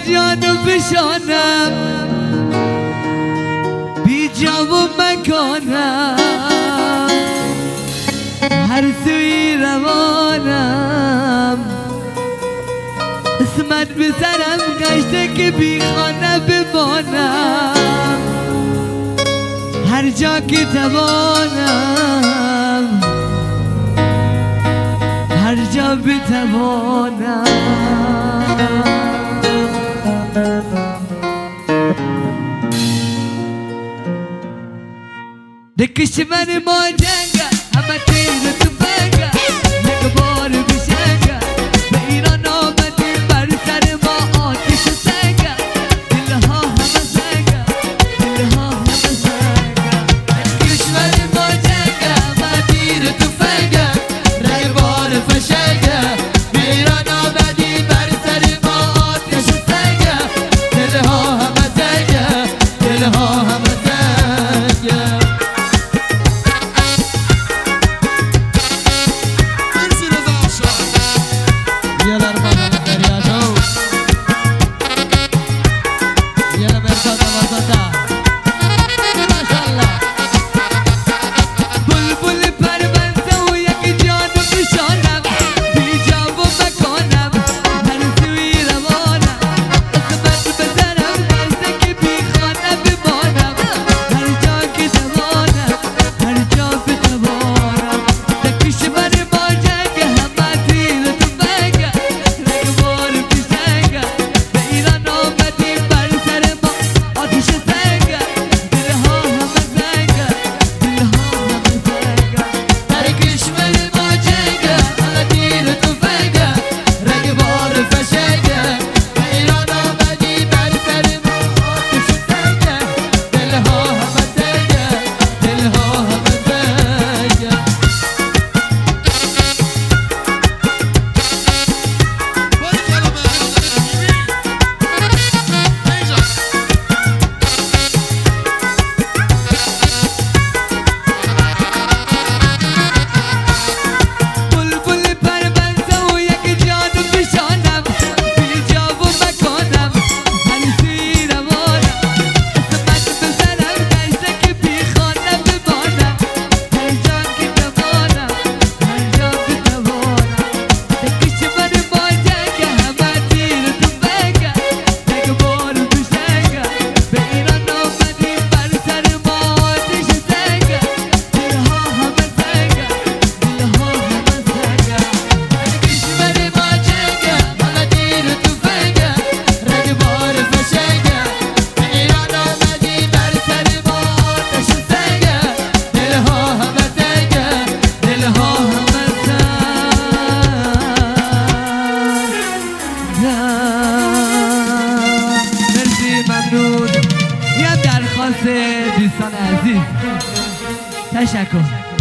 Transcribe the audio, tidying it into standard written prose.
جانو بشانم بی جا و مکانم هر سوی روانم اسمت بسرم گشته که بی خانه بمانم هر جا که توانم هر جا بتوانم دکشمن ما جنگه همه تیر تو بگه یک بار بشنگه به ایران آمدیم بر سر ما آتش سنگه دلها همه سنگه دلها همه سنگه دکشمن ما جنگه همه تیر تو بگه یک بار فشنگه به ایران آمدیم بر سر ما آتش سنگه دلها همه سنگه دلها همه سنگه دوستان عزیز تشکر.